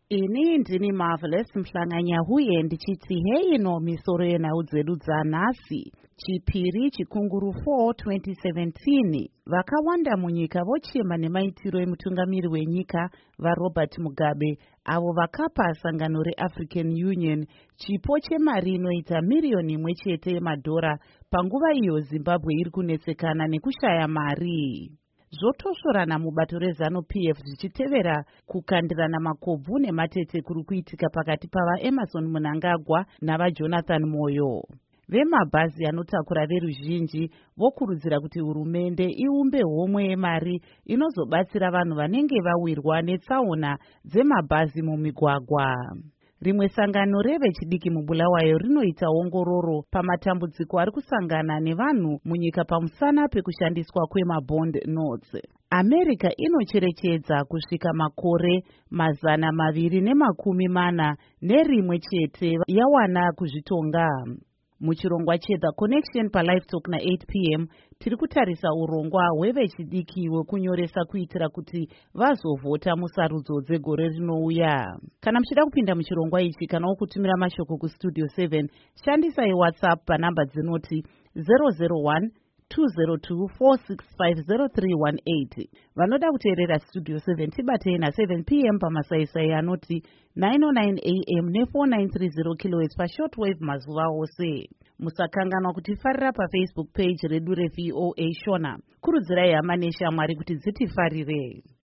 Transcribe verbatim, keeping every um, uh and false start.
Ini ndini Marvelous Mhlanganya huye ndichiti hei no misoro yenhau dzedu dzanhasi. Chipiri chikunguru four twenty seventeen vakawanda munyika vochema nemaitiro emutungamiri wenyika vaRobert Mugabe avo vakapa sangano reAfrican Union chipo chemari inoita miriyoni imwe chete yemadhora panguva iyo Zimbabwe iri kunetsekana nekushaya mari. Zvotosvorana mubato rezanu P F zvichitevera kukandirana makobvu nematete kuri kuitika pakati pavaEmmerson Mnangagwa navaJonathan Moyo. Vemabhazi anotakura veruzhinji vokurudzira kuti hurumende iumbe homwe yemari inozobatsira vanhu vanenge vawirwa netsaona dzemabhazi mumigwagwa. Rimwe sangano revechidiki muBulawayo rinoita ongororo pamatambudziko ari kusangana nevanhu munyika pamusana pekushandiswa kwemabond notes. America inocherechedza kusvika makore mazana maviri nemakumi mana nerimwe chete yawana kuzvitonga. Muchirongwa cheThe Connection paLive Talk na eight p m tiri kutarisa urongwa hwevechidiki hwekunyoresa kuitira kuti vazovhota musarudzo dzegore rinouya. Kana muchida kupinda muchirongwa ichi kana kutumira mashoko kustudio seven, shandisai WhatsApp panhamba dzinoti zero zero one two zero two four six five zero three one eight. Vanoda kuteerera Studio seven tibatei na seven p m pamasaisai anoti nine oh nine a m ne four nine three zero kilohertz pashortwave mazuva ose. Musakanganwa kutifarira paFacebook page redu reV O A Shona. Kurudzirai hama neshamwari kuti dzitifarire.